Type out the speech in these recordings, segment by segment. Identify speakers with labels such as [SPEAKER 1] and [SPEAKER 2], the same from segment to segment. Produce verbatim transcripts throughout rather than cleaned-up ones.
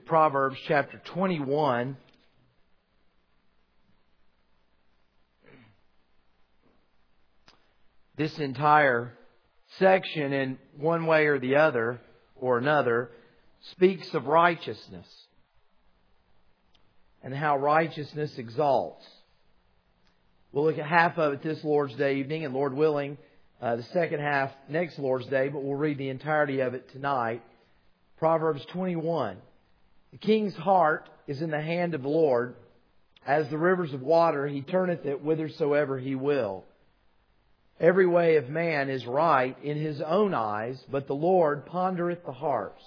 [SPEAKER 1] Proverbs chapter twenty-one. This entire section, in one way or the other, or another, speaks of righteousness and how righteousness exalts. We'll look at half of it this Lord's Day evening, and Lord willing, uh, the second half next Lord's Day, but we'll read the entirety of it tonight. Proverbs twenty-one. The king's heart is in the hand of the Lord. As the rivers of water, He turneth it whithersoever He will. Every way of man is right in his own eyes, but the Lord pondereth the hearts.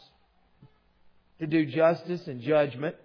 [SPEAKER 1] To do justice and judgment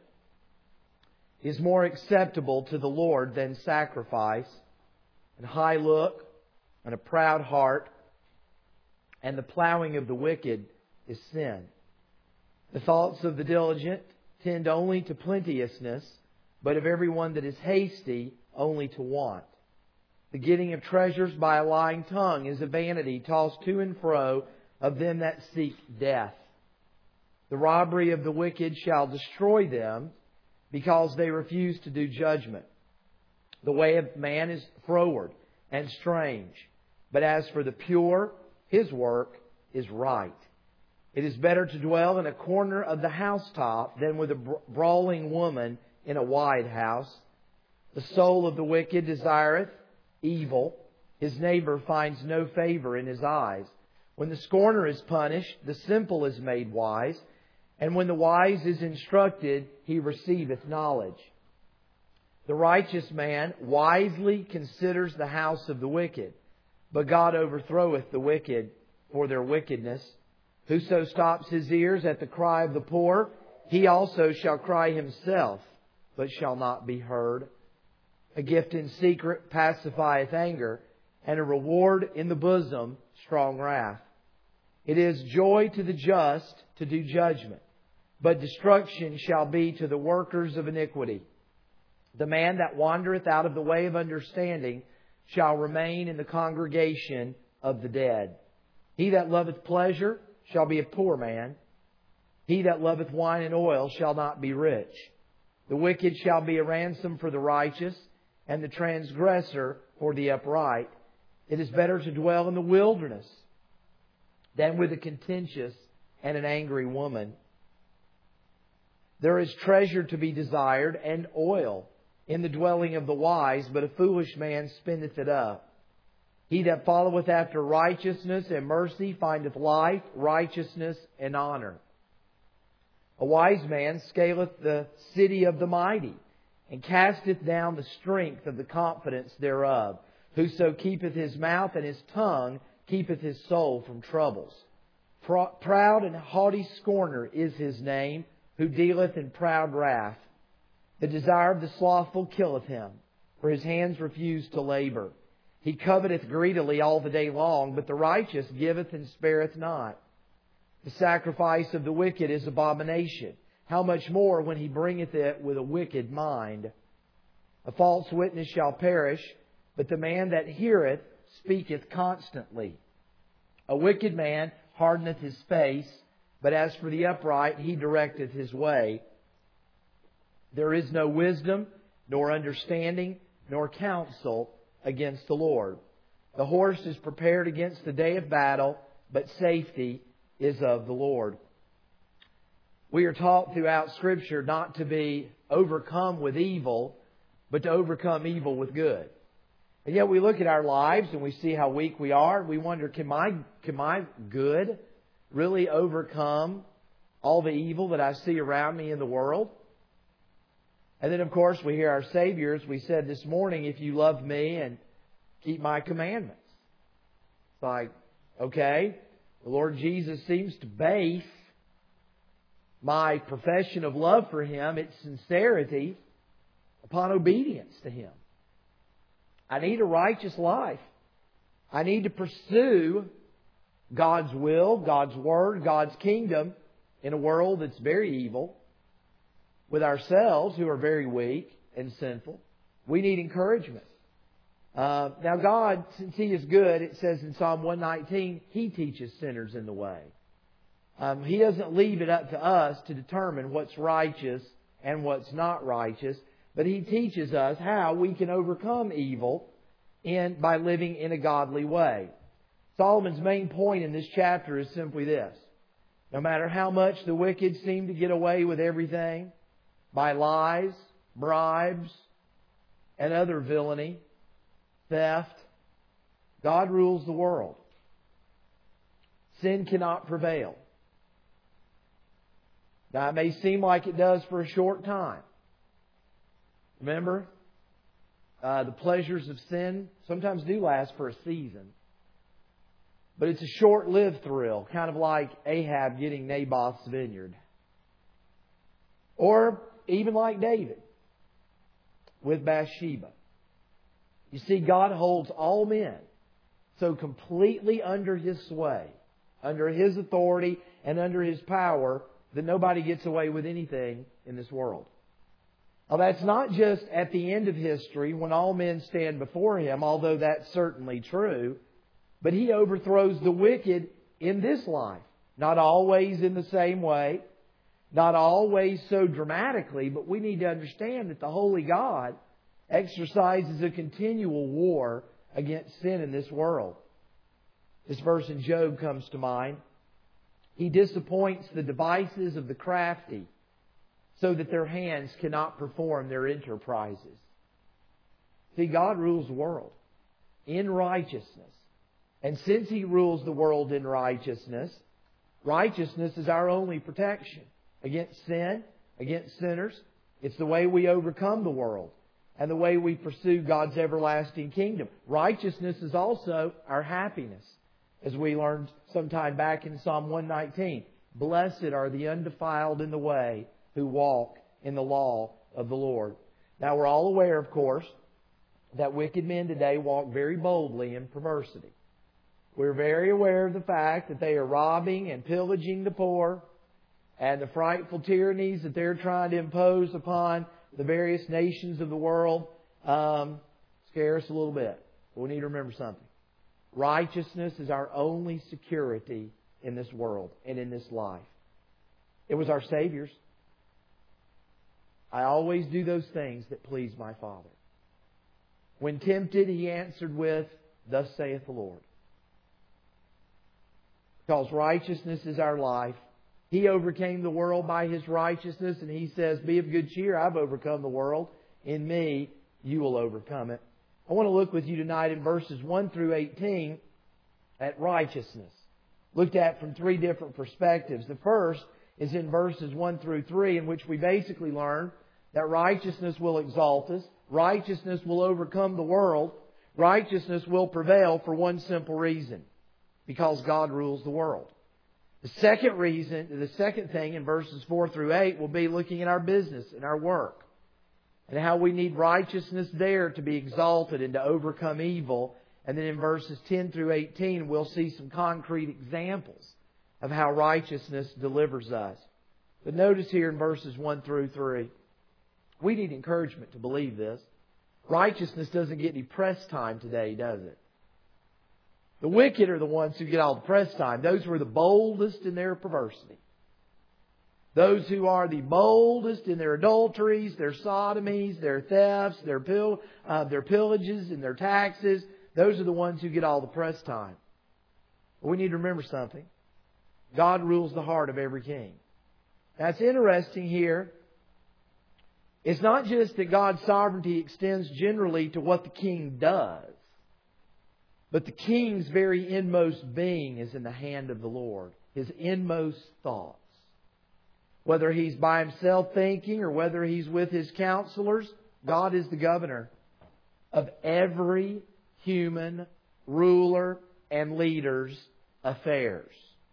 [SPEAKER 1] is more acceptable to the Lord than sacrifice, and high look, and a proud heart, and the plowing of the wicked is sin. The thoughts of the diligent tend only to plenteousness, but of every one that is hasty, only to want. The getting of treasures by a lying tongue is a vanity tossed to and fro of them that seek death. The robbery of the wicked shall destroy them, because they refuse to do judgment. The way of man is froward and strange, but as for the pure, his work is right. It is better to dwell in a corner of the housetop than with a brawling woman in a wide house. The soul of the wicked desireth evil. His neighbor finds no favor in his eyes. When the scorner is punished, the simple is made wise. And when the wise is instructed, he receiveth knowledge. The righteous man wisely considers the house of the wicked, but God overthroweth the wicked for their wickedness. Whoso stops his ears at the cry of the poor, he also shall cry himself, but shall not be heard. A gift in secret pacifieth anger, and a reward in the bosom strong wrath. It is joy to the just to do judgment, but destruction shall be to the workers of iniquity. The man that wandereth out of the way of understanding shall remain in the congregation of the dead. He that loveth pleasure shall be a poor man. He that loveth wine and oil shall not be rich. The wicked shall be a ransom for the righteous, and the transgressor for the upright. It is better to dwell in the wilderness than with a contentious and an angry woman. There is treasure to be desired and oil in the dwelling of the wise, but a foolish man spendeth it up. He that followeth after righteousness and mercy findeth life, righteousness, and honor. A wise man scaleth the city of the mighty, and casteth down the strength of the confidence thereof. Whoso keepeth his mouth and his tongue keepeth his soul from troubles. Proud and haughty scorner is his name, who dealeth in proud wrath. The desire of the slothful killeth him, for his hands refuse to labor. He coveteth greedily all the day long, but the righteous giveth and spareth not. The sacrifice of the wicked is abomination. How much more when he bringeth it with a wicked mind? A false witness shall perish, but the man that heareth speaketh constantly. A wicked man hardeneth his face, but as for the upright, he directeth his way. There is no wisdom, nor understanding, nor counsel against the Lord. The horse is prepared against the day of battle, but safety is of the Lord. We are taught throughout Scripture not to be overcome with evil, but to overcome evil with good. And yet we look at our lives and we see how weak we are. We wonder, can my, can my good really overcome all the evil that I see around me in the world? And then, of course, we hear our Savior, as we said this morning, if you love me and keep my commandments. It's like, okay, the Lord Jesus seems to base my profession of love for Him, its sincerity, upon obedience to Him. I need a righteous life. I need to pursue God's will, God's Word, God's kingdom in a world that's very evil, with ourselves who are very weak and sinful. We need encouragement. Uh, now God, since He is good, it says in Psalm one nineteen, He teaches sinners in the way. Um, he doesn't leave it up to us to determine what's righteous and what's not righteous, but He teaches us how we can overcome evil in by living in a godly way. Solomon's main point in this chapter is simply this: no matter how much the wicked seem to get away with everything by lies, bribes, and other villainy, theft, God rules the world. Sin cannot prevail. Now, it may seem like it does for a short time. Remember, uh, the pleasures of sin sometimes do last for a season. But it's a short-lived thrill, kind of like Ahab getting Naboth's vineyard. Or even like David with Bathsheba. You see, God holds all men so completely under His sway, under His authority, and under His power that nobody gets away with anything in this world. Now, that's not just at the end of history when all men stand before Him, although that's certainly true. But He overthrows the wicked in this life. Not always in the same way. Not always so dramatically. But we need to understand that the Holy God exercises a continual war against sin in this world. This verse in Job comes to mind. He disappoints the devices of the crafty so that their hands cannot perform their enterprises. See, God rules the world in righteousness. And since He rules the world in righteousness, righteousness is our only protection against sin, against sinners. It's the way we overcome the world and the way we pursue God's everlasting kingdom. Righteousness is also our happiness. As we learned sometime back in Psalm one nineteen, blessed are the undefiled in the way who walk in the law of the Lord. Now, we're all aware, of course, that wicked men today walk very boldly in perversity. We're very aware of the fact that they are robbing and pillaging the poor, and the frightful tyrannies that they're trying to impose upon the various nations of the world um, scare us a little bit. But we need to remember something. Righteousness is our only security in this world and in this life. It was our Savior's. I always do those things that please my Father. When tempted, He answered with, thus saith the Lord. Because righteousness is our life. He overcame the world by His righteousness, and He says, be of good cheer, I've overcome the world. In me, you will overcome it. I want to look with you tonight in verses one through eighteen at righteousness. Looked at from three different perspectives. The first is in verses one through three, in which we basically learn that righteousness will exalt us. Righteousness will overcome the world. Righteousness will prevail for one simple reason. Because God rules the world. The second reason, the second thing in verses four through eight will be looking at our business and our work. And how we need righteousness there to be exalted and to overcome evil. And then in verses ten through eighteen, we'll see some concrete examples of how righteousness delivers us. But notice here in verses one through three, we need encouragement to believe this. Righteousness doesn't get any press time today, does it? The wicked are the ones who get all the press time. Those who are the boldest in their perversity. Those who are the boldest in their adulteries, their sodomies, their thefts, their pill, uh, their pillages and their taxes. Those are the ones who get all the press time. But we need to remember something. God rules the heart of every king. Now, it's interesting here. It's not just that God's sovereignty extends generally to what the king does. But the king's very inmost being is in the hand of the Lord. His inmost thoughts. Whether he's by himself thinking or whether he's with his counselors, God is the governor of every human ruler and leader's affairs.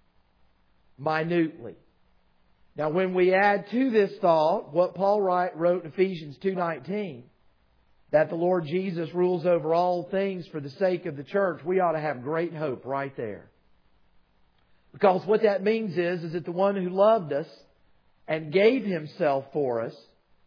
[SPEAKER 1] Minutely. Now, when we add to this thought what Paul wrote in Ephesians two nineteen, that the Lord Jesus rules over all things for the sake of the church, we ought to have great hope right there. Because what that means is, is that the one who loved us and gave Himself for us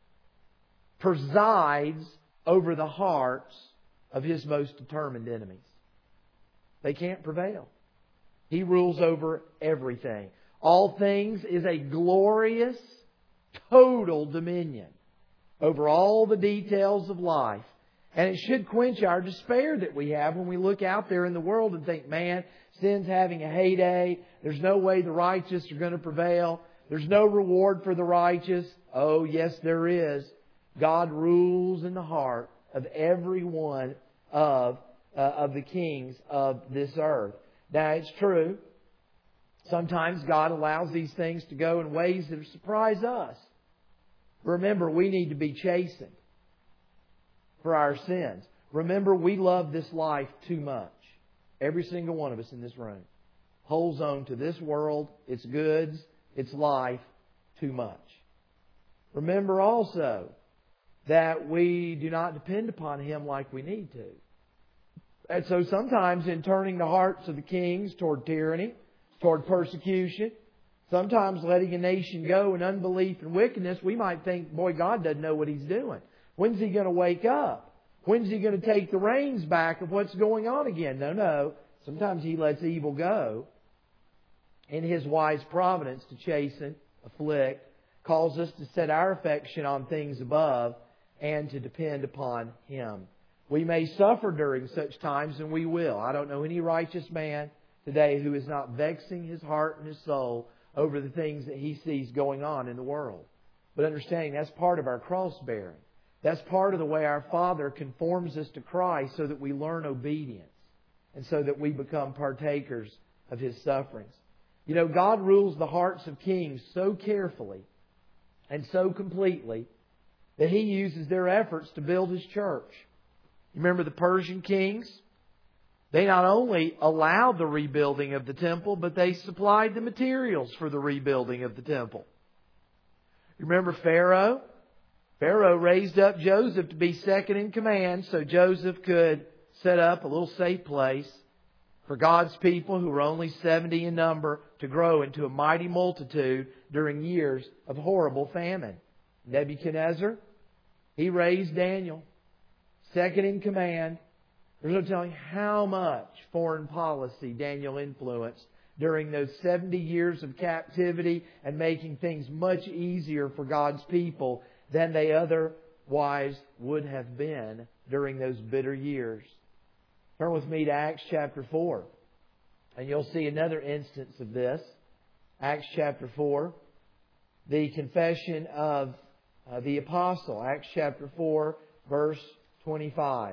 [SPEAKER 1] presides over the hearts of His most determined enemies. They can't prevail. He rules over everything. All things is a glorious, total dominion over all the details of life. And it should quench our despair that we have when we look out there in the world and think, man, sin's having a heyday. There's no way the righteous are going to prevail. There's no reward for the righteous. Oh, yes, there is. God rules in the heart of every one of, uh, of the kings of this earth. Now, it's true. Sometimes God allows these things to go in ways that surprise us. Remember, we need to be chastened for our sins. Remember, we love this life too much. Every single one of us in this room holds on to this world, its goods, its life too much. Remember also that we do not depend upon Him like we need to. And so sometimes in turning the hearts of the kings toward tyranny, toward persecution, sometimes letting a nation go in unbelief and wickedness, we might think, boy, God doesn't know what He's doing. When's He going to wake up? When's He going to take the reins back of what's going on again? No, no. Sometimes He lets evil go in His wise providence to chasten, afflict, calls us to set our affection on things above and to depend upon Him. We may suffer during such times, and we will. I don't know any righteous man today who is not vexing his heart and his soul over the things that he sees going on in the world. But understanding that's part of our cross bearing. That's part of the way our Father conforms us to Christ so that we learn obedience and so that we become partakers of His sufferings. You know, God rules the hearts of kings so carefully and so completely that He uses their efforts to build His church. You remember the Persian kings? They not only allowed the rebuilding of the temple, but they supplied the materials for the rebuilding of the temple. You remember Pharaoh? Pharaoh raised up Joseph to be second in command so Joseph could set up a little safe place for God's people, who were only seventy in number, to grow into a mighty multitude during years of horrible famine. Nebuchadnezzar, he raised Daniel, second in command. There's no telling how much foreign policy Daniel influenced during those seventy years of captivity and making things much easier for God's people than they otherwise would have been during those bitter years. Turn with me to Acts chapter four, and you'll see another instance of this. Acts chapter four, the confession of uh, the apostle. Acts chapter four, verse twenty-five.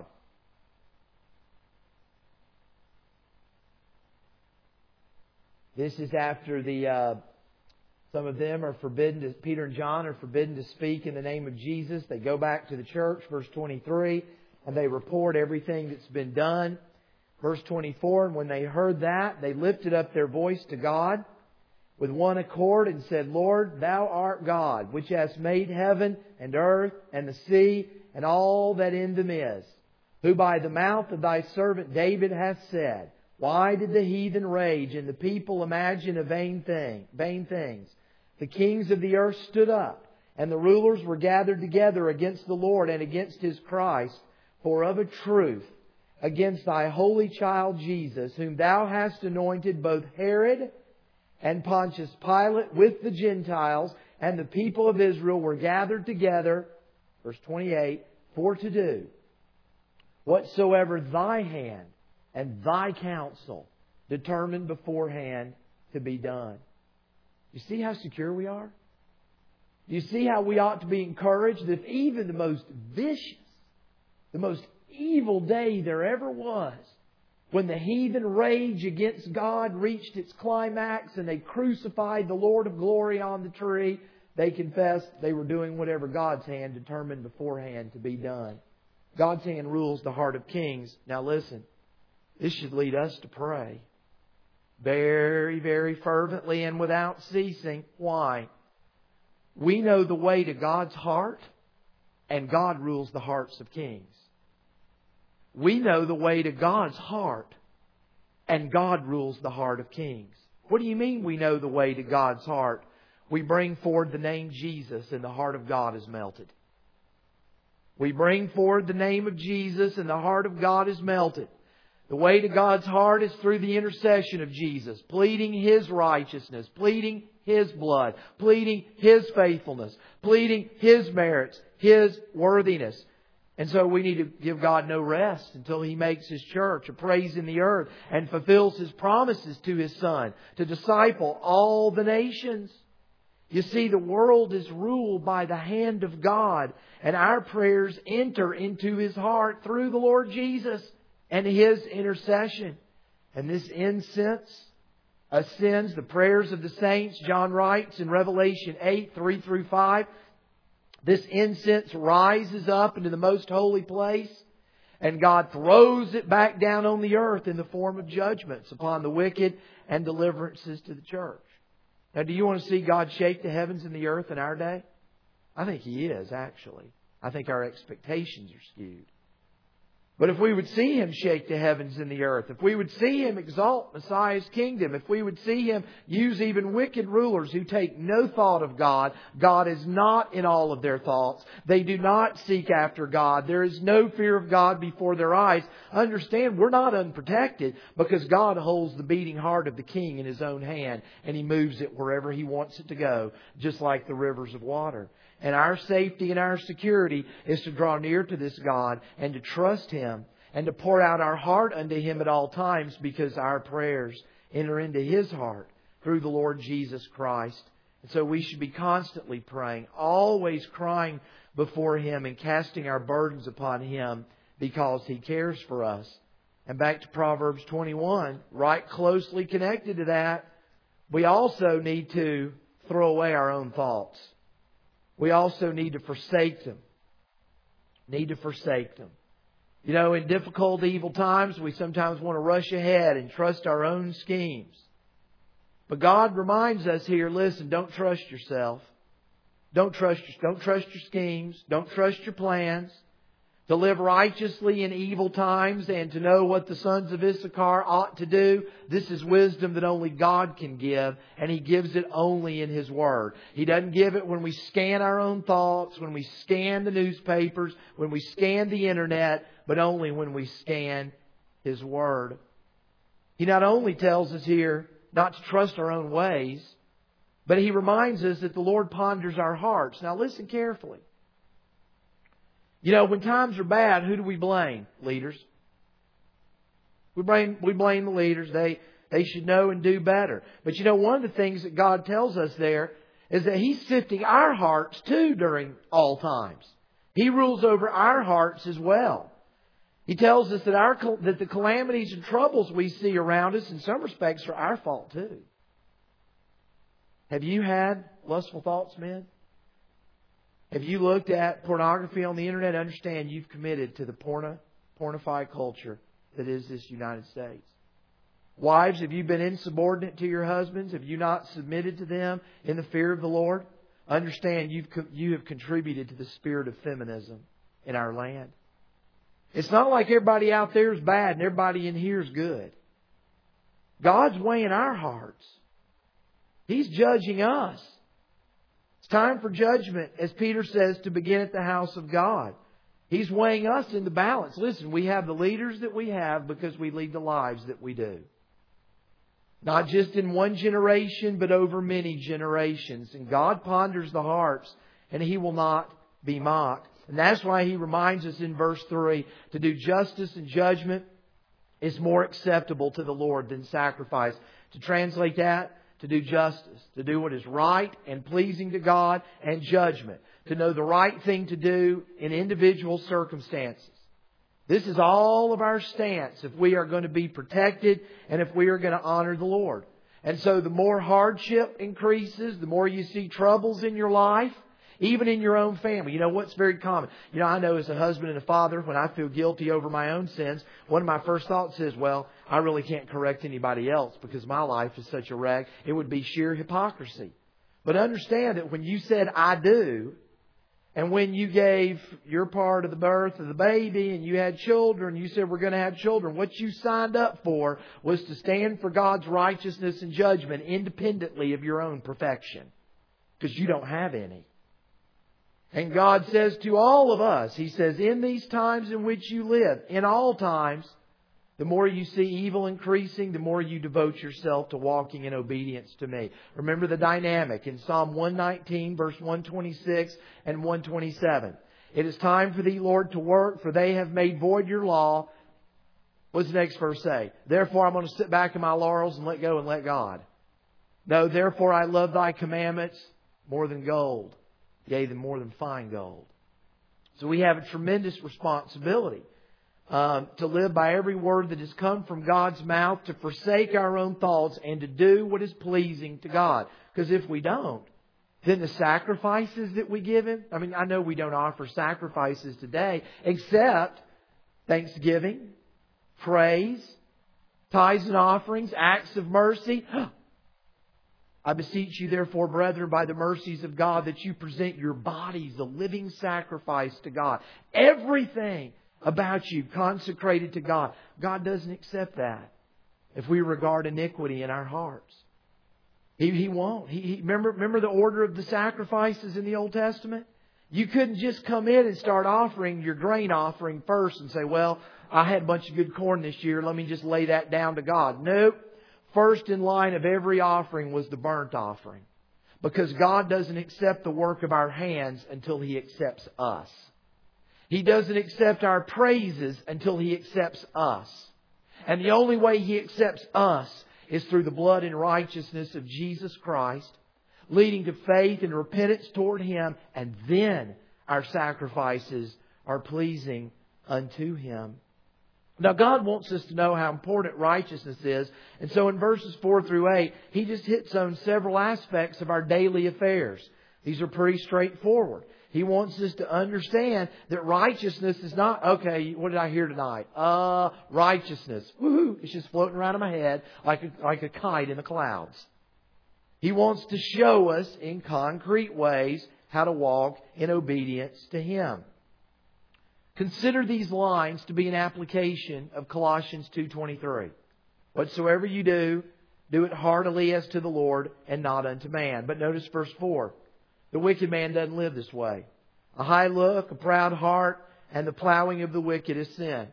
[SPEAKER 1] This is after the uh, some of them are forbidden to, Peter and John are forbidden to speak in the name of Jesus. They go back to the church, verse twenty-three, and they report everything that's been done. Verse twenty-four, and when they heard that, they lifted up their voice to God with one accord and said, Lord, Thou art God, which hast made heaven and earth and the sea and all that in them is, who by the mouth of Thy servant David hath said, why did the heathen rage and the people imagine a vain thing, vain things? The kings of the earth stood up, and the rulers were gathered together against the Lord and against His Christ, for of a truth, against Thy holy child Jesus, whom Thou hast anointed, both Herod and Pontius Pilate with the Gentiles and the people of Israel were gathered together, verse twenty-eight, for to do whatsoever Thy hand and Thy counsel determined beforehand to be done. You see how secure we are? Do you see how we ought to be encouraged that even the most vicious, the most evil day there ever was, when the heathen rage against God reached its climax and they crucified the Lord of glory on the tree, they confessed they were doing whatever God's hand determined beforehand to be done. God's hand rules the heart of kings. Now listen, this should lead us to pray very, very fervently and without ceasing. Why? We know the way to God's heart, and God rules the hearts of kings. We know the way to God's heart, and God rules the heart of kings. What do you mean we know the way to God's heart? We bring forward the name Jesus, and the heart of God is melted. We bring forward the name of Jesus, and the heart of God is melted. The way to God's heart is through the intercession of Jesus, pleading His righteousness, pleading His blood, pleading His faithfulness, pleading His merits, His worthiness. And so we need to give God no rest until He makes His church a praise in the earth and fulfills His promises to His Son to disciple all the nations. You see, the world is ruled by the hand of God, and our prayers enter into His heart through the Lord Jesus and His intercession. And this incense ascends the prayers of the saints. John writes in Revelation eight, three through five, this incense rises up into the most holy place, and God throws it back down on the earth in the form of judgments upon the wicked and deliverances to the church. Now, do you want to see God shake the heavens and the earth in our day? I think He is, actually. I think our expectations are skewed. But if we would see Him shake the heavens and the earth, if we would see Him exalt Messiah's kingdom, if we would see Him use even wicked rulers who take no thought of God, God is not in all of their thoughts. They do not seek after God. There is no fear of God before their eyes. Understand, we're not unprotected because God holds the beating heart of the king in His own hand and He moves it wherever He wants it to go, just like the rivers of water. And our safety and our security is to draw near to this God and to trust Him and to pour out our heart unto Him at all times, because our prayers enter into His heart through the Lord Jesus Christ. And so we should be constantly praying, always crying before Him and casting our burdens upon Him because He cares for us. And back to Proverbs twenty-one, right closely connected to that, we also need to throw away our own thoughts. We also need to forsake them. Need to forsake them. You know, in difficult, evil times, we sometimes want to rush ahead and trust our own schemes. But God reminds us here, listen, don't trust yourself. Don't trust, don't trust your schemes. Don't trust your plans. To live righteously in evil times and to know what the sons of Issachar ought to do. This is wisdom that only God can give, and He gives it only in His Word. He doesn't give it when we scan our own thoughts, when we scan the newspapers, when we scan the internet, but only when we scan His Word. He not only tells us here not to trust our own ways, but He reminds us that the Lord ponders our hearts. Now listen carefully. You know, when times are bad, who do we blame? Leaders. We blame, we blame the leaders. They, they should know and do better. But you know, one of the things that God tells us there is that He's sifting our hearts too during all times. He rules over our hearts as well. He tells us that our that the calamities and troubles we see around us in some respects are our fault too. Have you had lustful thoughts, men? Have you looked at pornography on the internet? Understand you've committed to the porno, pornified culture that is this United States. Wives, have you been insubordinate to your husbands? Have you not submitted to them in the fear of the Lord? Understand you've you have contributed to the spirit of feminism in our land. It's not like everybody out there is bad and everybody in here is good. God's weighing our hearts. He's judging us. It's time for judgment, as Peter says, to begin at the house of God. He's weighing us in the balance. Listen, we have the leaders that we have because we lead the lives that we do. Not just in one generation, but over many generations. And God ponders the hearts, and He will not be mocked. And that's why He reminds us in verse three, to do justice and judgment is more acceptable to the Lord than sacrifice. To translate that, to do justice, to do what is right and pleasing to God, and judgment, to know the right thing to do in individual circumstances. This is all of our stance if we are going to be protected and if we are going to honor the Lord. And so the more hardship increases, the more you see troubles in your life, even in your own family. You know what's very common? You know, I know as a husband and a father, when I feel guilty over my own sins, one of my first thoughts is, well, I really can't correct anybody else because my life is such a wreck. It would be sheer hypocrisy. But understand that when you said, I do, and when you gave your part of the birth of the baby and you had children, you said we're going to have children, what you signed up for was to stand for God's righteousness and judgment independently of your own perfection, because you don't have any. And God says to all of us, He says, in these times in which you live, in all times, The more you see evil increasing, the more you devote yourself to walking in obedience to me. Remember the dynamic in Psalm one nineteen, verse one twenty-six and one twenty-seven. It is time for thee, Lord, to work, for they have made void your law. What's the next verse say? Therefore I'm going to sit back in my laurels and let go and let God. No, therefore I love thy commandments more than gold, yea, than more than fine gold. So we have a tremendous responsibility um, to live by every word that has come from God's mouth, to forsake our own thoughts and to do what is pleasing to God. Because if we don't, then the sacrifices that we give Him, I mean, I know we don't offer sacrifices today except thanksgiving, praise, tithes and offerings, acts of mercy. I beseech you, therefore, brethren, by the mercies of God, that you present your bodies a living sacrifice to God. Everything about you consecrated to God. God doesn't accept that if we regard iniquity in our hearts. He, he won't. He, he, remember, remember the order of the sacrifices in the Old Testament? You couldn't just come in and start offering your grain offering first and say, well, I had a bunch of good corn this year. Let me just lay that down to God. Nope. First in line of every offering was the burnt offering. Because God doesn't accept the work of our hands until He accepts us. He doesn't accept our praises until He accepts us. And the only way He accepts us is through the blood and righteousness of Jesus Christ, leading to faith and repentance toward Him, and then our sacrifices are pleasing unto Him. Now God wants us to know how important righteousness is. And so in verses four through eight, He just hits on several aspects of our daily affairs. These are pretty straightforward. He wants us to understand that righteousness is not, okay, what did I hear tonight? Uh, righteousness. Woohoo! It's just floating around in my head like a, like a kite in the clouds. He wants to show us in concrete ways how to walk in obedience to Him. Consider these lines to be an application of Colossians two twenty-three. Whatsoever you do, do it heartily as to the Lord and not unto man. But notice verse four. The wicked man doesn't live this way. A high look, a proud heart, and the plowing of the wicked is sin.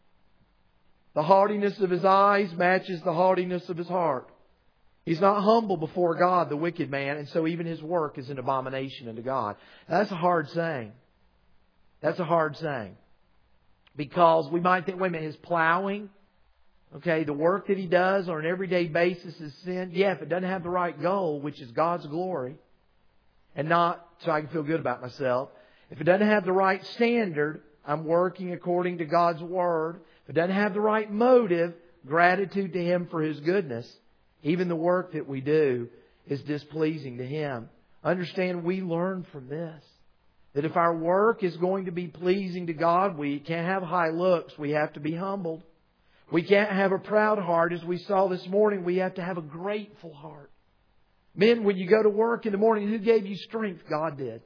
[SPEAKER 1] The haughtiness of his eyes matches the haughtiness of his heart. He's not humble before God, the wicked man, and so even his work is an abomination unto God. Now, that's a hard saying. That's a hard saying. Because we might think, wait a minute, his plowing, okay, the work that he does on an everyday basis is sin. Yeah, if it doesn't have the right goal, which is God's glory, and not so I can feel good about myself. If it doesn't have the right standard, I'm working according to God's Word. If it doesn't have the right motive, gratitude to Him for His goodness, even the work that we do is displeasing to Him. Understand, we learn from this. That if our work is going to be pleasing to God, we can't have high looks. We have to be humbled. We can't have a proud heart. As we saw this morning, we have to have a grateful heart. Men, when you go to work in the morning, who gave you strength? God did.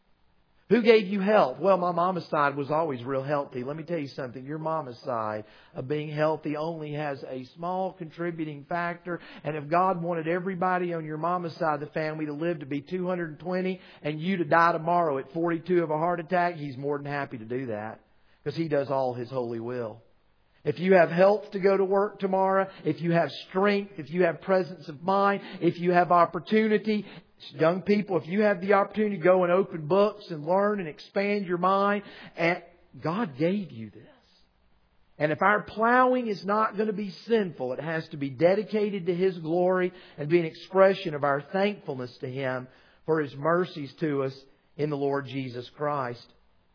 [SPEAKER 1] Who gave you health? Well, my mama's side was always real healthy. Let me tell you something. Your mama's side of being healthy only has a small contributing factor. And if God wanted everybody on your mama's side of the family to live to be two hundred twenty and you to die tomorrow at forty-two of a heart attack, He's more than happy to do that. Because He does all His holy will. If you have health to go to work tomorrow, if you have strength, if you have presence of mind, if you have opportunity, young people, if you have the opportunity to go and open books and learn and expand your mind, and God gave you this. And if our plowing is not going to be sinful, it has to be dedicated to His glory and be an expression of our thankfulness to Him for His mercies to us in the Lord Jesus Christ.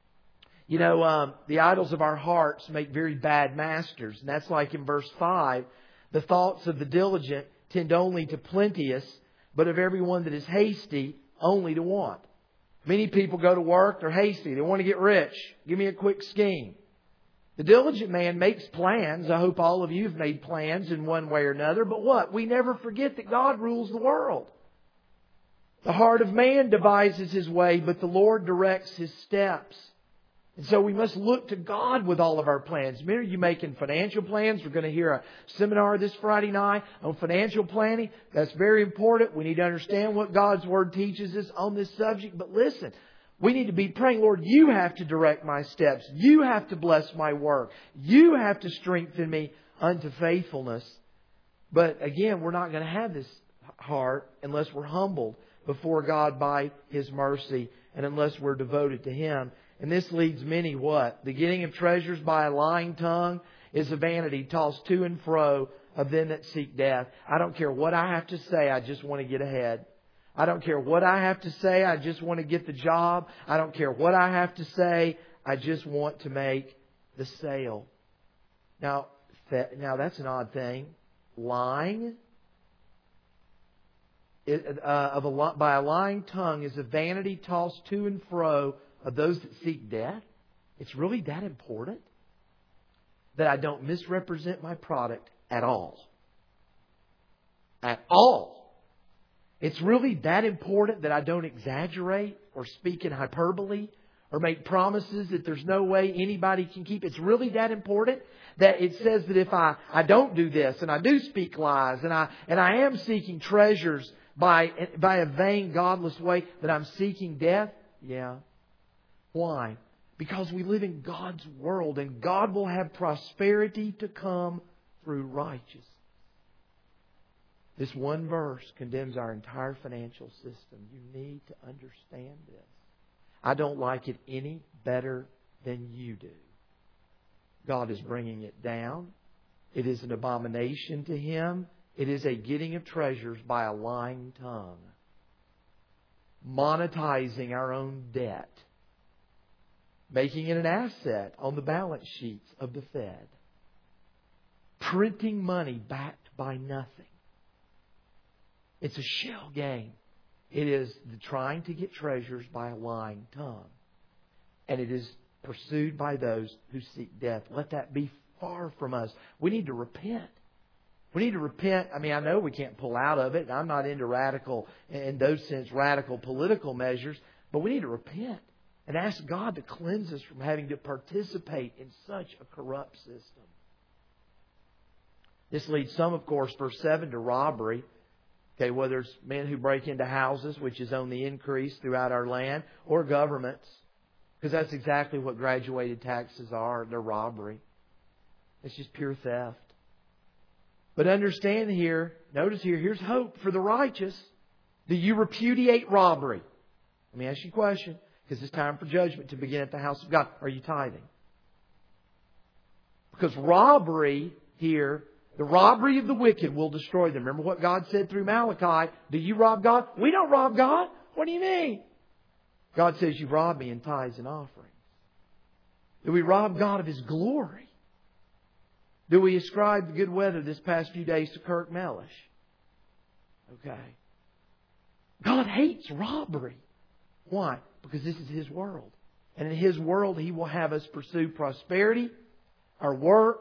[SPEAKER 1] You know, um, the idols of our hearts make very bad masters. And that's like in verse five. The thoughts of the diligent tend only to plenteous, but of everyone that is hasty, only to want. Many people go to work, they're hasty. They want to get rich. Give me a quick scheme. The diligent man makes plans. I hope all of you have made plans in one way or another. But what? We never forget that God rules the world. The heart of man devises his way, but the Lord directs his steps. And so we must look to God with all of our plans. Many of you making financial plans. We're going to hear a seminar this Friday night on financial planning. That's very important. We need to understand what God's Word teaches us on this subject. But listen, we need to be praying, Lord, You have to direct my steps. You have to bless my work. You have to strengthen me unto faithfulness. But again, we're not going to have this heart unless we're humbled before God by His mercy and unless we're devoted to Him. And this leads many what? The getting of treasures by a lying tongue is a vanity tossed to and fro of them that seek death. I don't care what I have to say, I just want to get ahead. I don't care what I have to say, I just want to get the job. I don't care what I have to say, I just want to make the sale. Now, that, now that's an odd thing. Lying it, uh, of a, by a lying tongue is a vanity tossed to and fro of those that seek death. It's really that important that I don't misrepresent my product at all. At all. It's really that important that I don't exaggerate or speak in hyperbole or make promises that there's no way anybody can keep. It's really that important that it says that if I, I don't do this and I do speak lies and I and I am seeking treasures by by a vain, godless way, that I'm seeking death. Yeah. Why? Because we live in God's world and God will have prosperity to come through righteousness. This one verse condemns our entire financial system. You need to understand this. I don't like it any better than you do. God is bringing it down. It is an abomination to Him. It is a getting of treasures by a lying tongue. Monetizing our own debt. Making it an asset on the balance sheets of the Fed. Printing money backed by nothing. It's a shell game. It is the trying to get treasures by a lying tongue. And it is pursued by those who seek death. Let that be far from us. We need to repent. We need to repent. I mean, I know we can't pull out of it. I'm not into radical, in those sense, radical political measures. But we need to repent and ask God to cleanse us from having to participate in such a corrupt system. This leads some, of course, verse seven, to robbery. Okay, whether it's men who break into houses, which is on the increase throughout our land, or governments. Because that's exactly what graduated taxes are. They're robbery. It's just pure theft. But understand here, notice here, here's hope for the righteous. Do you repudiate robbery? Let me ask you a question. Because it's time for judgment to begin at the house of God. Are you tithing? Because robbery here, the robbery of the wicked will destroy them. Remember what God said through Malachi? Do you rob God? We don't rob God. What do you mean? God says you rob me in tithes and offerings. Do we rob God of His glory? Do we ascribe the good weather this past few days to Kirk Mellish? Okay. God hates robbery. Why? Because this is His world. And in His world, He will have us pursue prosperity, our work,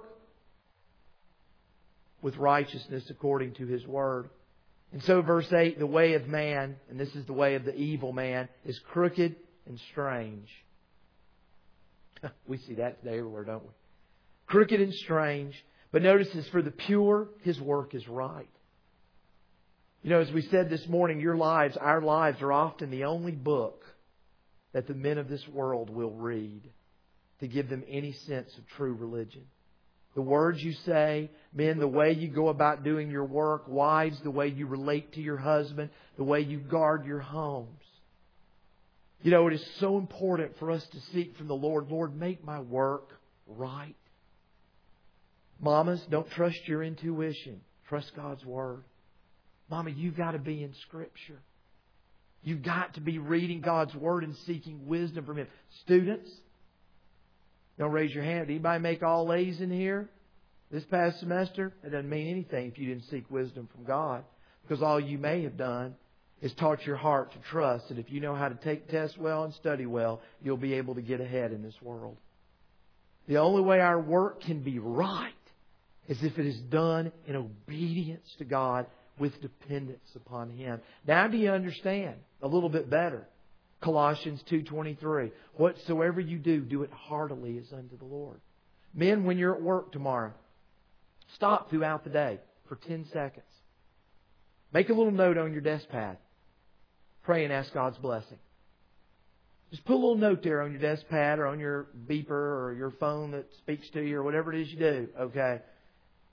[SPEAKER 1] with righteousness according to His Word. And so verse eight, the way of man, and this is the way of the evil man, is crooked and strange. We see that today everywhere, don't we? Crooked and strange. But notice this, for the pure, His work is right. You know, as we said this morning, your lives, our lives are often the only book that the men of this world will read to give them any sense of true religion. The words you say, men, the way you go about doing your work, wives, the way you relate to your husband, the way you guard your homes. You know, it is so important for us to seek from the Lord, Lord, make my work right. Mamas, don't trust your intuition. Trust God's Word. Mama, you've got to be in Scripture. You've got to be reading God's Word and seeking wisdom from Him. Students, don't raise your hand. Did anybody make all A's in here this past semester? It doesn't mean anything if you didn't seek wisdom from God. Because all you may have done is taught your heart to trust that if you know how to take tests well and study well, you'll be able to get ahead in this world. The only way our work can be right is if it is done in obedience to God with dependence upon Him. Now do you understand a little bit better? Colossians two twenty-three. Whatsoever you do, do it heartily as unto the Lord. Men, when you're at work tomorrow, stop throughout the day for ten seconds. Make a little note on your desk pad. Pray and ask God's blessing. Just put a little note there on your desk pad or on your beeper or your phone that speaks to you or whatever it is you do. Okay.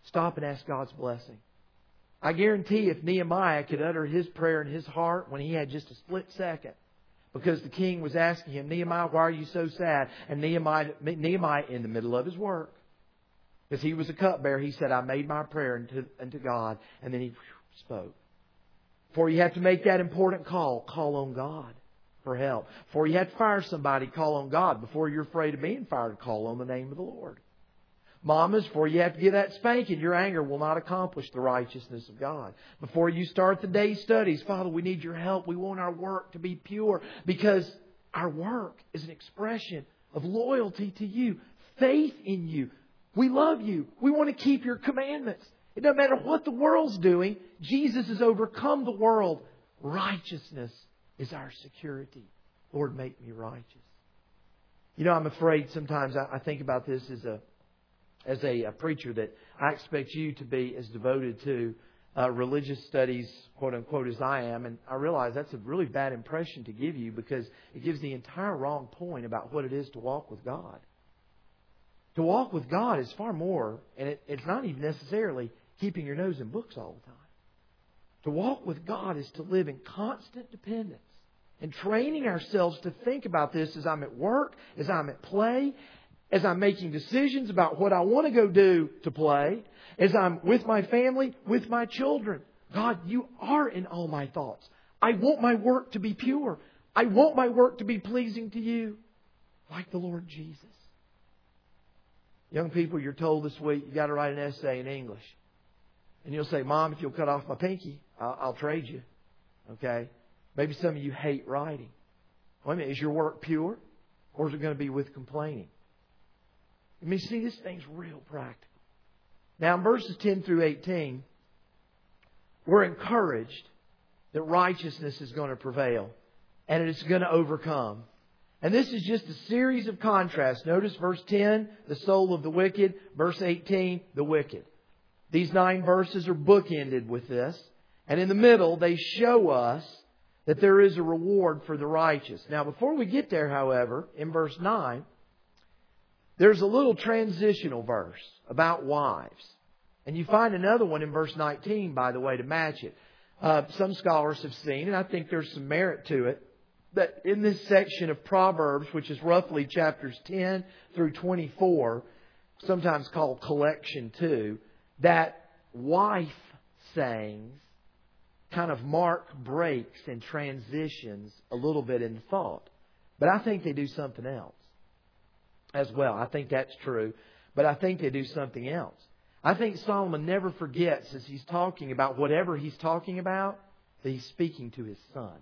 [SPEAKER 1] Stop and ask God's blessing. I guarantee if Nehemiah could utter his prayer in his heart when he had just a split second, because the king was asking him, Nehemiah, why are you so sad? And Nehemiah, Nehemiah in the middle of his work, because he was a cupbearer, he said, I made my prayer unto, unto God. And then he whew, spoke. Before you have to make that important call, call on God for help. Before you have to fire somebody, call on God. Before you're afraid of being fired, call on the name of the Lord. Mamas, before you have to give that spanking, your anger will not accomplish the righteousness of God. Before you start the day studies, Father, we need your help. We want our work to be pure, because our work is an expression of loyalty to you, faith in you. We love you. We want to keep your commandments. It doesn't matter what the world's doing. Jesus has overcome the world. Righteousness is our security. Lord, make me righteous. You know, I'm afraid sometimes I think about this as a as a, a preacher, that I expect you to be as devoted to uh, religious studies, quote unquote, as I am. And I realize that's a really bad impression to give you, because it gives the entire wrong point about what it is to walk with God. To walk with God is far more, and it, it's not even necessarily keeping your nose in books all the time. To walk with God is to live in constant dependence and training ourselves to think about this as I'm at work, as I'm at play, as I'm making decisions about what I want to go do to play, as I'm with my family, with my children. God, you are in all my thoughts. I want my work to be pure. I want my work to be pleasing to you, like the Lord Jesus. Young people, you're told this week you've got to write an essay in English. And you'll say, Mom, if you'll cut off my pinky, I'll, I'll trade you. Okay? Maybe some of you hate writing. Wait a minute, is your work pure? Or is it going to be with complaining? I mean, see, this thing's real practical. Now, in verses ten through eighteen, we're encouraged that righteousness is going to prevail and it's going to overcome. And this is just a series of contrasts. Notice verse ten, the soul of the wicked. Verse eighteen, the wicked. These nine verses are bookended with this. And in the middle, they show us that there is a reward for the righteous. Now, before we get there, however, in verse nine, there's a little transitional verse about wives. And you find another one in verse nineteen, by the way, to match it. Uh, some scholars have seen, and I think there's some merit to it, that in this section of Proverbs, which is roughly chapters ten through twenty-four, sometimes called collection two, that wife sayings kind of mark breaks and transitions a little bit in thought. But I think they do something else as well. I think that's true. But I think they do something else. I think Solomon never forgets, as he's talking about whatever he's talking about, that he's speaking to his son.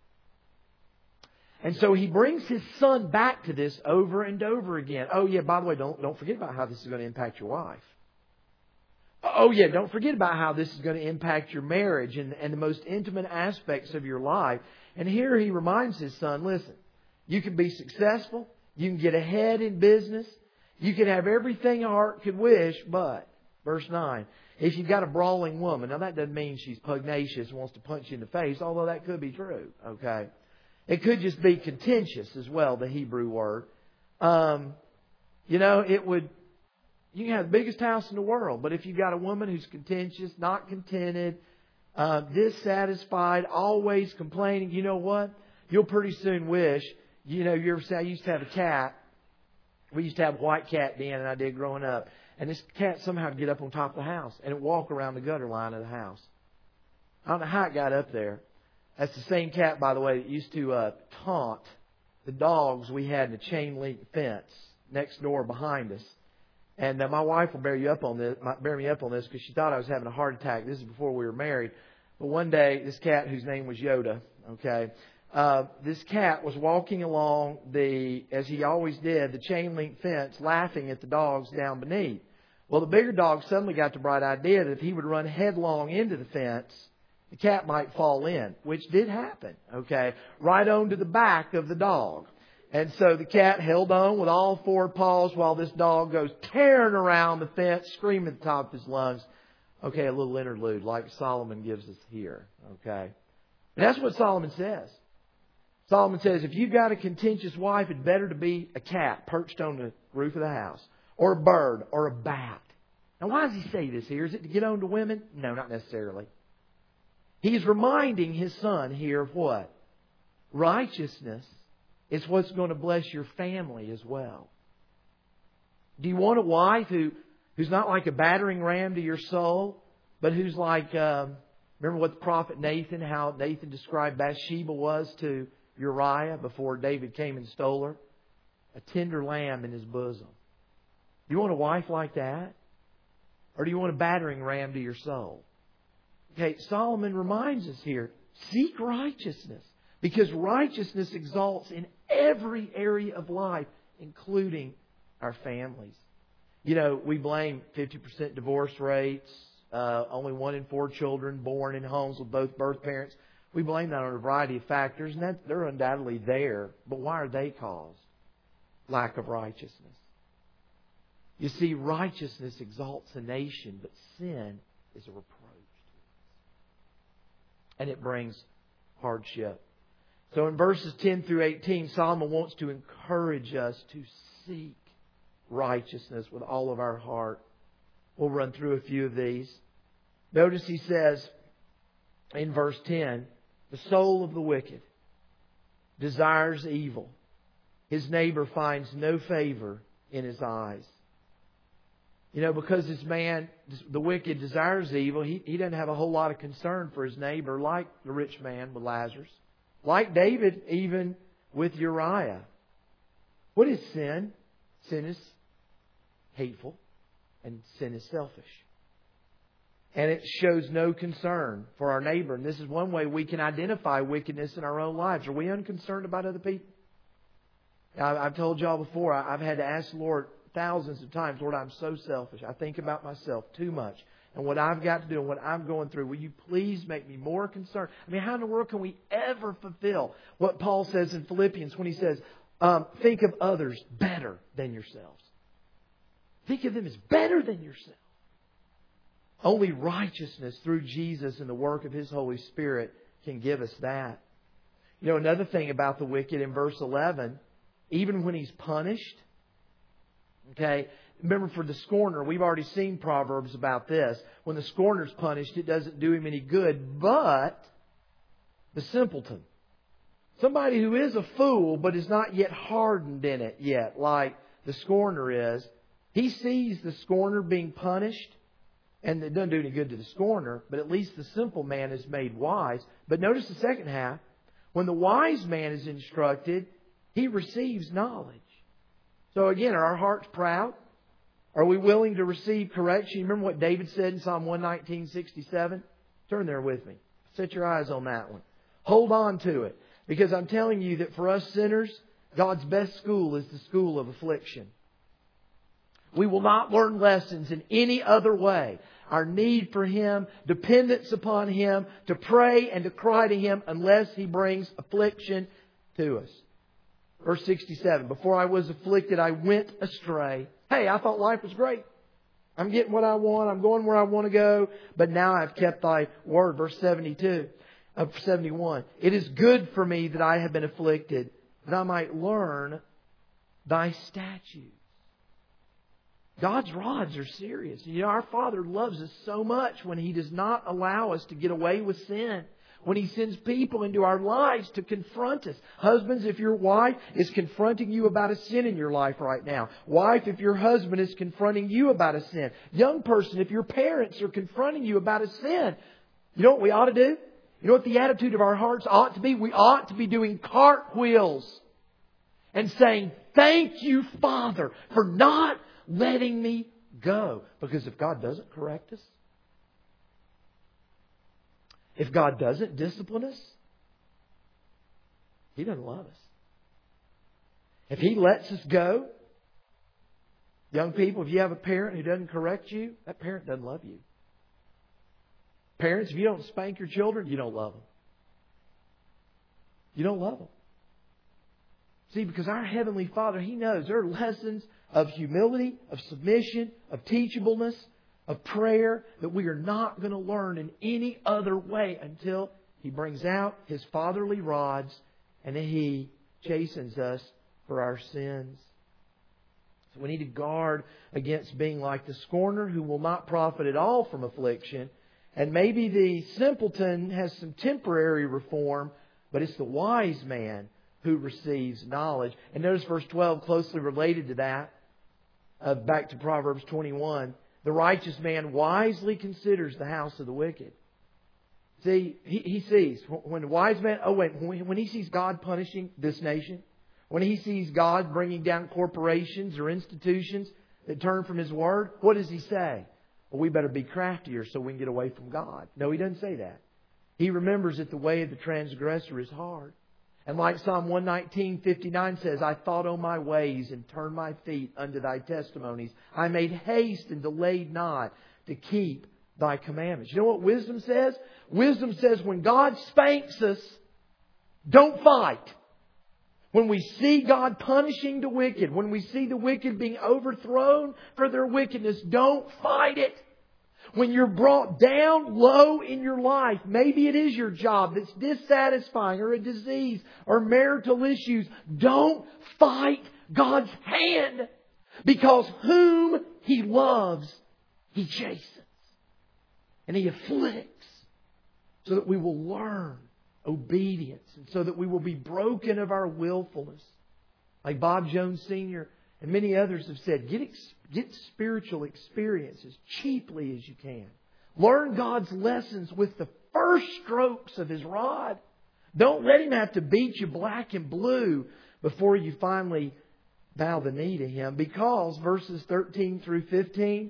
[SPEAKER 1] And so he brings his son back to this over and over again. Oh, yeah, by the way, don't, don't forget about how this is going to impact your wife. Oh, yeah, don't forget about how this is going to impact your marriage and, and the most intimate aspects of your life. And here he reminds his son, listen, you can be successful. You can get ahead in business. You can have everything a heart could wish, but, verse nine, if you've got a brawling woman, now that doesn't mean she's pugnacious and wants to punch you in the face, although that could be true, okay? It could just be contentious as well, the Hebrew word. Um, you know, it would, you can have the biggest house in the world, but if you've got a woman who's contentious, not contented, uh, dissatisfied, always complaining, you know what? You'll pretty soon wish, you know, you ever say, I used to have a cat. We used to have a white cat, Dan and I did growing up. And this cat somehow would get up on top of the house and it would walk around the gutter line of the house. I don't know how it got up there. That's the same cat, by the way, that used to uh, taunt the dogs we had in a chain link fence next door behind us. And uh, my wife will bear you up on this, bear me up on this, because she thought I was having a heart attack. This is before we were married. But one day, this cat, whose name was Yoda, okay, uh, this cat was walking along the, as he always did, the chain link fence, laughing at the dogs down beneath. Well, the bigger dog suddenly got the bright idea that if he would run headlong into the fence, the cat might fall in, which did happen, okay, right onto the back of the dog. And so the cat held on with all four paws while this dog goes tearing around the fence, screaming at the top of his lungs. Okay, a little interlude like Solomon gives us here, okay. And that's what Solomon says. Solomon says, if you've got a contentious wife, it's better to be a cat perched on the roof of the house, or a bird, or a bat. Now, why does He say this here? Is it to get on to women? No, not necessarily. He's reminding His Son here of what? Righteousness is what's going to bless your family as well. Do you want a wife who, who's not like a battering ram to your soul, but who's like, um, remember what the prophet Nathan, how Nathan described Bathsheba was to Uriah before David came and stole her? A tender lamb in his bosom. Do you want a wife like that? Or do you want a battering ram to your soul? Okay, Solomon reminds us here, seek righteousness. Because righteousness exalts in every area of life, including our families. You know, we blame fifty percent divorce rates, uh, only one in four children born in homes with both birth parents. We blame that on a variety of factors, and that, they're undoubtedly there. But why are they caused? Lack of righteousness. You see, righteousness exalts a nation, but sin is a reproach to it. And it brings hardship. So in verses ten through eighteen, Solomon wants to encourage us to seek righteousness with all of our heart. We'll run through a few of these. Notice he says in verse ten, the soul of the wicked desires evil. His neighbor finds no favor in his eyes. You know, because this man, the wicked, desires evil, he, he doesn't have a whole lot of concern for his neighbor, like the rich man with Lazarus. Like David, even with Uriah. What is sin? Sin is hateful, and sin is selfish. And it shows no concern for our neighbor. And this is one way we can identify wickedness in our own lives. Are we unconcerned about other people? I've told y'all before, I've had to ask the Lord thousands of times, Lord, I'm so selfish. I think about myself too much. And what I've got to do and what I'm going through, will you please make me more concerned? I mean, how in the world can we ever fulfill what Paul says in Philippians when he says, um, think of others better than yourselves. Think of them as better than yourself. Only righteousness through Jesus and the work of His Holy Spirit can give us that. You know, another thing about the wicked in verse eleven, even when he's punished, okay, remember for the scorner, we've already seen Proverbs about this. When the scorner's punished, it doesn't do him any good. But the simpleton, somebody who is a fool but is not yet hardened in it yet, like the scorner is, he sees the scorner being punished, and it doesn't do any good to the scorner, but at least the simple man is made wise. But notice the second half. When the wise man is instructed, he receives knowledge. So again, are our hearts proud? Are we willing to receive correction? You remember what David said in Psalm one nineteen, sixty-seven? Turn there with me. Set your eyes on that one. Hold on to it. Because I'm telling you that for us sinners, God's best school is the school of affliction. We will not learn lessons in any other way. Our need for Him, dependence upon Him, to pray and to cry to Him unless He brings affliction to us. Verse sixty-seven, before I was afflicted, I went astray. Hey, I thought life was great. I'm getting what I want. I'm going where I want to go. But now I've kept Thy word. Verse seventy-two, uh, seventy-one. It is good for me that I have been afflicted, that I might learn Thy statutes. God's rods are serious. You know, our Father loves us so much when He does not allow us to get away with sin. When He sends people into our lives to confront us. Husbands, if your wife is confronting you about a sin in your life right now. Wife, if your husband is confronting you about a sin. Young person, if your parents are confronting you about a sin. You know what we ought to do? You know what the attitude of our hearts ought to be? We ought to be doing cartwheels and saying, thank you, Father, for not letting me go. Because if God doesn't correct us, if God doesn't discipline us, He doesn't love us. If He lets us go, young people, if you have a parent who doesn't correct you, that parent doesn't love you. Parents, if you don't spank your children, you don't love them. You don't love them. See, because our Heavenly Father, He knows there are lessons of humility, of submission, of teachableness, of prayer that we are not going to learn in any other way until He brings out His fatherly rods and He chastens us for our sins. So we need to guard against being like the scorner who will not profit at all from affliction. And maybe the simpleton has some temporary reform, but it's the wise man who receives knowledge. And notice verse twelve closely related to that. Uh, back to Proverbs twenty-one. The righteous man wisely considers the house of the wicked. See, he, he sees, when the wise man, oh wait, when he sees God punishing this nation, when he sees God bringing down corporations or institutions that turn from His Word, what does he say? Well, we better be craftier so we can get away from God. No, he doesn't say that. He remembers that the way of the transgressor is hard. And like Psalm one nineteen, fifty-nine says, I thought on my ways and turned my feet unto Thy testimonies. I made haste and delayed not to keep Thy commandments. You know what wisdom says? Wisdom says when God spanks us, don't fight. When we see God punishing the wicked, when we see the wicked being overthrown for their wickedness, don't fight it. When you're brought down low in your life, maybe it is your job that's dissatisfying or a disease or marital issues, don't fight God's hand. Because whom He loves, He chastens. And He afflicts so that we will learn obedience and so that we will be broken of our willfulness. Like Bob Jones Senior and many others have said, get, ex- get spiritual experience as cheaply as you can. Learn God's lessons with the first strokes of His rod. Don't let Him have to beat you black and blue before you finally bow the knee to Him. Because verses thirteen through fifteen,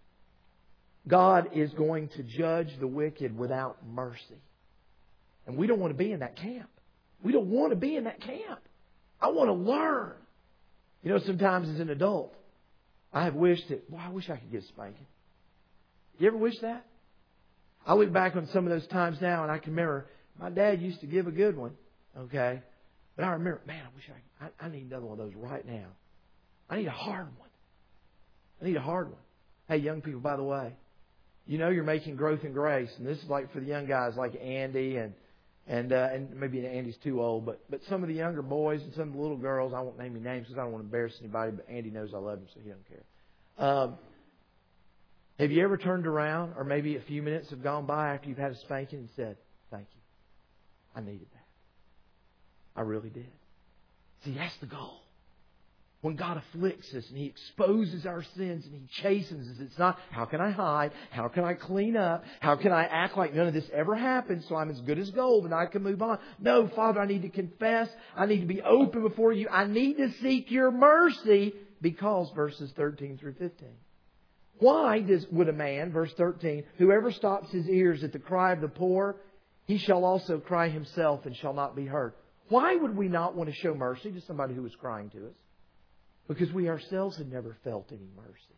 [SPEAKER 1] God is going to judge the wicked without mercy. And we don't want to be in that camp. We don't want to be in that camp. I want to learn. You know, sometimes as an adult, I have wished that, well, I wish I could get a spanking. You ever wish that? I look back on some of those times now and I can remember my dad used to give a good one. Okay. But I remember, man, I wish I, I, I need another one of those right now. I need a hard one. I need a hard one. Hey, young people, by the way, you know you're making growth in grace. And this is like for the young guys like Andy and And uh, and maybe Andy's too old, but but some of the younger boys and some of the little girls, I won't name any names because I don't want to embarrass anybody, but Andy knows I love him, so he doesn't care. Um, have you ever turned around, or maybe a few minutes have gone by after you've had a spanking and said, thank you, I needed that. I really did. See, that's the goal. When God afflicts us and He exposes our sins and He chastens us, it's not, how can I hide? How can I clean up? How can I act like none of this ever happened so I'm as good as gold and I can move on? No, Father, I need to confess. I need to be open before You. I need to seek Your mercy because verses thirteen through fifteen. Why does would a man, verse thirteen, whoever stops his ears at the cry of the poor, he shall also cry himself and shall not be heard? Why would we not want to show mercy to somebody who is crying to us? Because we ourselves had never felt any mercy.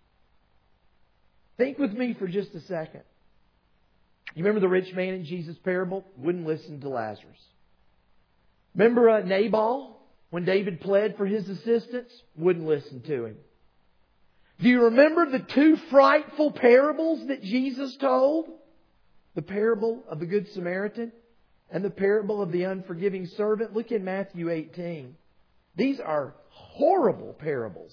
[SPEAKER 1] Think with me for just a second. You remember the rich man in Jesus' parable? Wouldn't listen to Lazarus. Remember uh, Nabal, when David pled for his assistance? Wouldn't listen to him. Do you remember the two frightful parables that Jesus told? The parable of the Good Samaritan and the parable of the unforgiving servant. Look in Matthew eighteen. These are horrible parables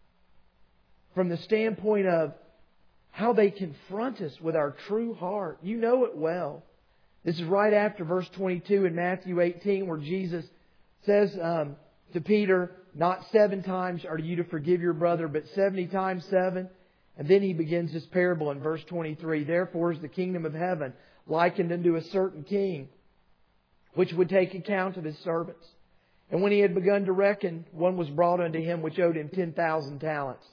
[SPEAKER 1] from the standpoint of how they confront us with our true heart. You know it well. This is right after verse twenty-two in Matthew eighteen where Jesus says um, to Peter, not seven times are you to forgive your brother, but seventy times seven. And then He begins this parable in verse twenty-three. Therefore is the kingdom of heaven likened unto a certain king, which would take account of his servants. And when he had begun to reckon, one was brought unto him which owed him ten thousand talents.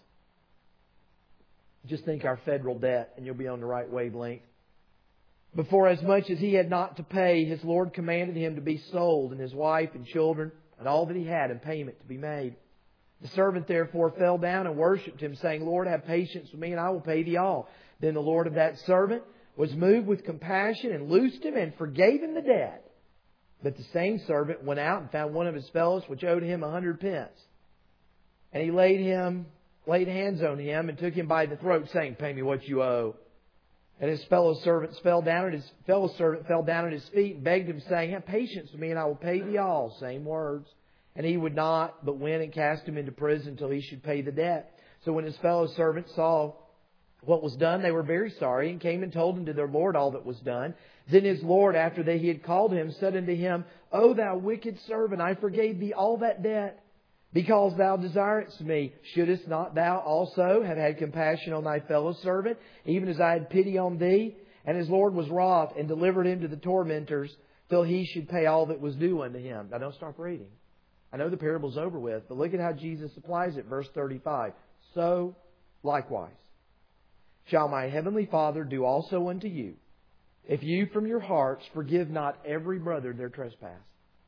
[SPEAKER 1] Just think our federal debt and you'll be on the right wavelength. Before as much as he had not to pay, his Lord commanded him to be sold, and his wife and children and all that he had in payment to be made. The servant therefore fell down and worshipped him, saying, Lord, have patience with me, and I will pay thee all. Then the Lord of that servant was moved with compassion and loosed him and forgave him the debt. But the same servant went out and found one of his fellows which owed him a hundred pence. And he laid him, laid hands on him and took him by the throat, saying, Pay me what you owe. And his fellow servants fell down at his fellow servant fell down at his feet and begged him, saying, Have patience with me, and I will pay thee all. Same words. And he would not, but went and cast him into prison till he should pay the debt. So when his fellow servants saw what was done, they were very sorry, and came and told unto their Lord all that was done. Then his Lord, after that he had called him, said unto him, O thou wicked servant, I forgave thee all that debt, because thou desiredst me. Shouldest not thou also have had compassion on thy fellow servant, even as I had pity on thee? And his Lord was wroth, and delivered him to the tormentors, till he should pay all that was due unto him. Now don't stop reading. I know the parable's over with, but look at how Jesus applies it. Verse thirty-five. So, likewise, shall my heavenly Father do also unto you, if you from your hearts forgive not every brother their trespass.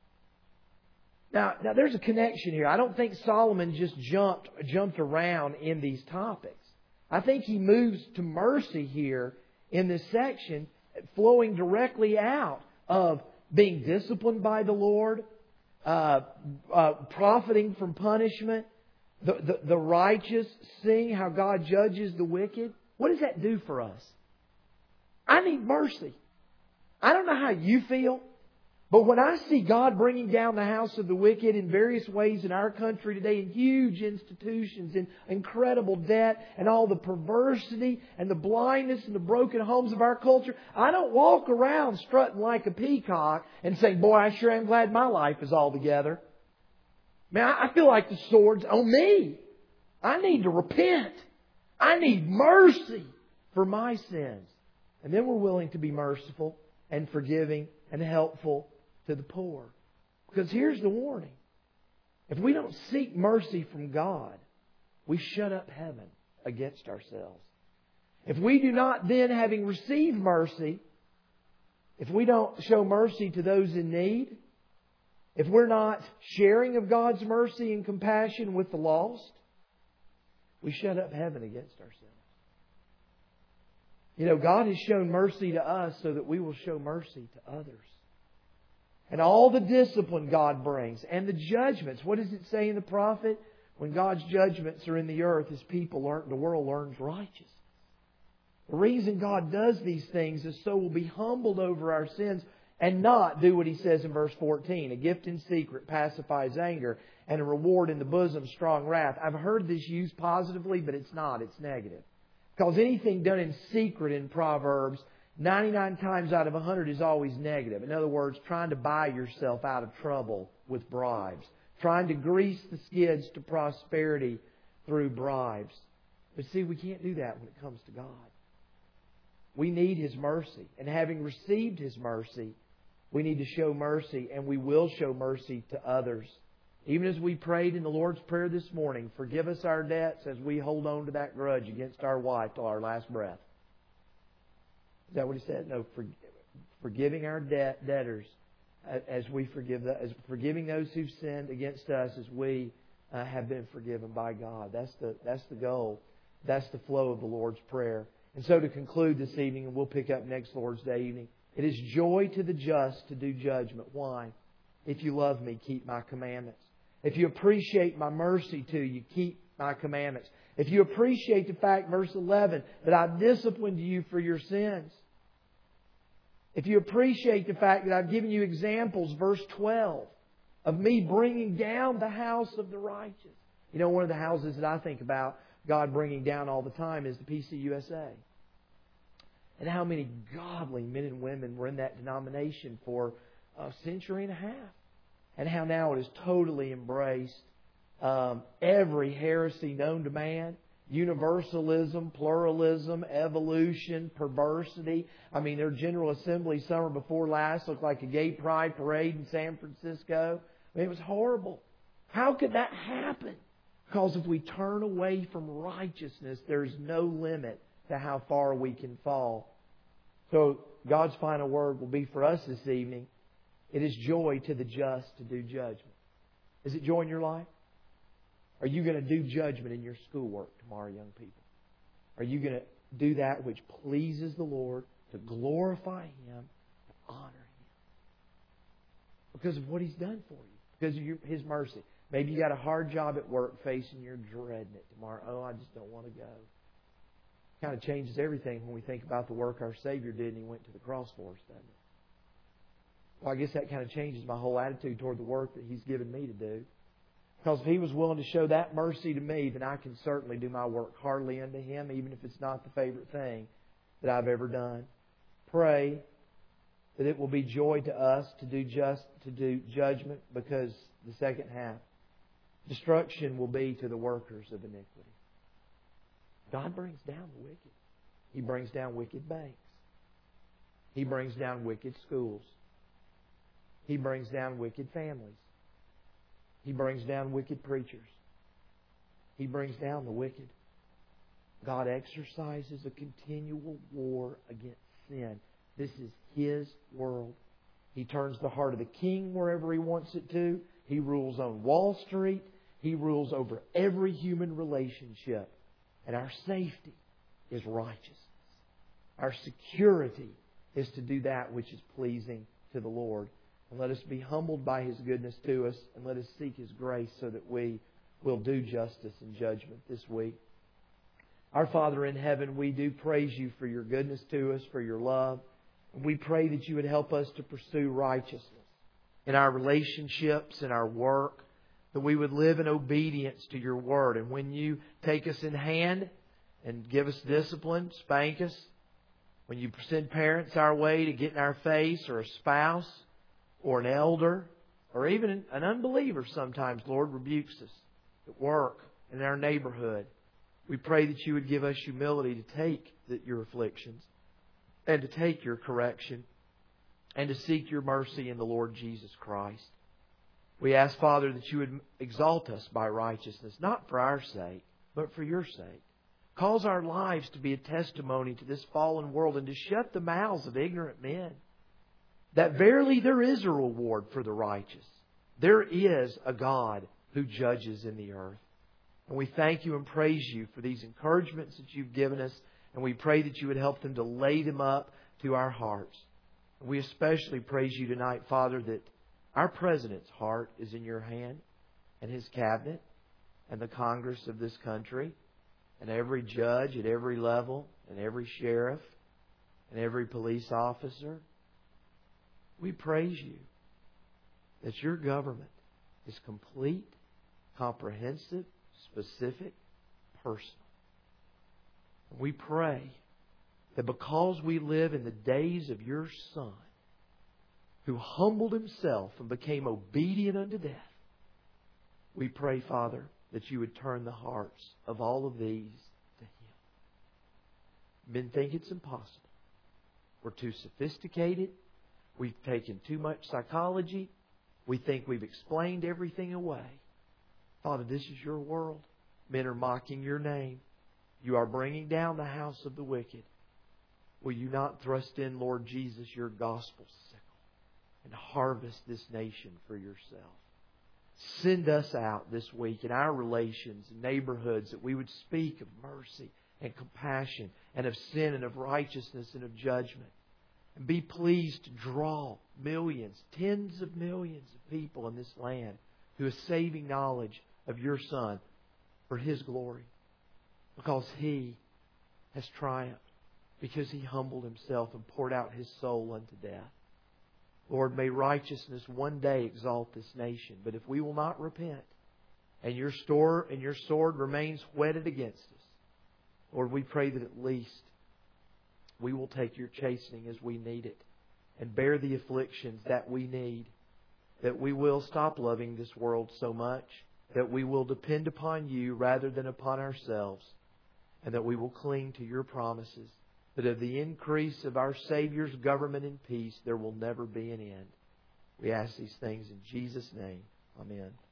[SPEAKER 1] Now, now there's a connection here. I don't think Solomon just jumped jumped around in these topics. I think he moves to mercy here in this section, flowing directly out of being disciplined by the Lord, uh, uh, profiting from punishment, the, the, the righteous, seeing how God judges the wicked. What does that do for us? I need mercy. I don't know how you feel, but when I see God bringing down the house of the wicked in various ways in our country today, in huge institutions, in incredible debt, and all the perversity and the blindness and the broken homes of our culture, I don't walk around strutting like a peacock and saying, boy, I sure am glad my life is all together. Man, I feel like the sword's on me. I need to repent. I need mercy for my sins. And then we're willing to be merciful and forgiving and helpful to the poor. Because here's the warning. If we don't seek mercy from God, we shut up heaven against ourselves. If we do not then, having received mercy, if we don't show mercy to those in need, if we're not sharing of God's mercy and compassion with the lost, we shut up heaven against ourselves. You know, God has shown mercy to us so that we will show mercy to others. And all the discipline God brings and the judgments. What does it say in the prophet? When God's judgments are in the earth, His people learn, the world learns righteousness. The reason God does these things is so we'll be humbled over our sins and not do what He says in verse fourteen. A gift in secret pacifies anger, and a reward in the bosom strong wrath. I've heard this used positively, but it's not. It's negative. Because anything done in secret in Proverbs, ninety-nine times out of one hundred is always negative. In other words, trying to buy yourself out of trouble with bribes. Trying to grease the skids to prosperity through bribes. But see, we can't do that when it comes to God. We need His mercy. And having received His mercy, we need to show mercy, and we will show mercy to others. Even as we prayed in the Lord's Prayer this morning, forgive us our debts as we hold on to that grudge against our wife till our last breath. Is that what He said? No, for, forgiving our debt, debtors as we forgive, the, as forgiving those who've sinned against us as we uh, have been forgiven by God. That's the that's the goal. That's the flow of the Lord's Prayer. And so to conclude this evening, and we'll pick up next Lord's Day evening, it is joy to the just to do judgment. Why? If you love me, keep my commandments. If you appreciate my mercy to you, keep my commandments. If you appreciate the fact, verse eleven, that I've disciplined you for your sins. If you appreciate the fact that I've given you examples, verse twelve, of me bringing down the house of the righteous. You know, one of the houses that I think about God bringing down all the time is the P C U S A. And how many godly men and women were in that denomination for a century and a half. And how now it is totally embraced um, every heresy known to man. Universalism, pluralism, evolution, perversity. I mean, their General Assembly summer before last looked like a gay pride parade in San Francisco. I mean, it was horrible. How could that happen? Because if we turn away from righteousness, there's no limit to how far we can fall. So God's final word will be for us this evening. It is joy to the just to do judgment. Is it joy in your life? Are you going to do judgment in your schoolwork tomorrow, young people? Are you going to do that which pleases the Lord, to glorify Him, to honor Him? Because of what He's done for you. Because of your, His mercy. Maybe you got a hard job at work facing, you're dreading it tomorrow. Oh, I just don't want to go. It kind of changes everything when we think about the work our Savior did and He went to the cross for us, doesn't it? Well, I guess that kind of changes my whole attitude toward the work that He's given me to do. Because if He was willing to show that mercy to me, then I can certainly do my work heartily unto Him, even if it's not the favorite thing that I've ever done. Pray that it will be joy to us to do just to do judgment, because the second half, destruction will be to the workers of iniquity. God brings down the wicked. He brings down wicked banks. He brings down wicked schools. He brings down wicked families. He brings down wicked preachers. He brings down the wicked. God exercises a continual war against sin. This is His world. He turns the heart of the king wherever He wants it to. He rules on Wall Street. He rules over every human relationship. And our safety is righteousness. Our security is to do that which is pleasing to the Lord. And let us be humbled by His goodness to us, and let us seek His grace so that we will do justice and judgment this week. Our Father in heaven, we do praise You for Your goodness to us, for Your love. And we pray that You would help us to pursue righteousness in our relationships, in our work, that we would live in obedience to Your Word. And when You take us in hand and give us discipline, spank us, when You send parents our way to get in our face, or a spouse, or an elder, or even an unbeliever sometimes, Lord, rebukes us at work, in our neighborhood, we pray that You would give us humility to take Your afflictions and to take Your correction and to seek Your mercy in the Lord Jesus Christ. We ask, Father, that You would exalt us by righteousness, not for our sake, but for Your sake. Cause our lives to be a testimony to this fallen world, and to shut the mouths of ignorant men, that verily there is a reward for the righteous. There is a God who judges in the earth. And we thank You and praise You for these encouragements that You've given us. And we pray that You would help them to lay them up to our hearts. And we especially praise You tonight, Father, that our President's heart is in Your hand, and his cabinet, and the Congress of this country, and every judge at every level, and every sheriff, and every police officer. We praise You that Your government is complete, comprehensive, specific, personal. We pray that because we live in the days of Your Son, who humbled Himself and became obedient unto death, we pray, Father, that You would turn the hearts of all of these to Him. Men think it's impossible. We're too sophisticated. We've taken too much psychology. We think we've explained everything away. Father, this is Your world. Men are mocking Your name. You are bringing down the house of the wicked. Will You not thrust in, Lord Jesus, Your gospel sickle and harvest this nation for Yourself? Send us out this week in our relations and neighborhoods, that we would speak of mercy and compassion, and of sin and of righteousness and of judgment. And be pleased to draw millions, tens of millions of people in this land to a saving knowledge of Your Son for His glory. Because He has triumphed. Because He humbled Himself and poured out His soul unto death. Lord, may righteousness one day exalt this nation. But if we will not repent, and Your store and Your sword remains whetted against us, Lord, we pray that at least we will take Your chastening as we need it, and bear the afflictions that we need, that we will stop loving this world so much, that we will depend upon You rather than upon ourselves, and that we will cling to Your promises, that of the increase of our Savior's government and peace there will never be an end. We ask these things in Jesus' name. Amen.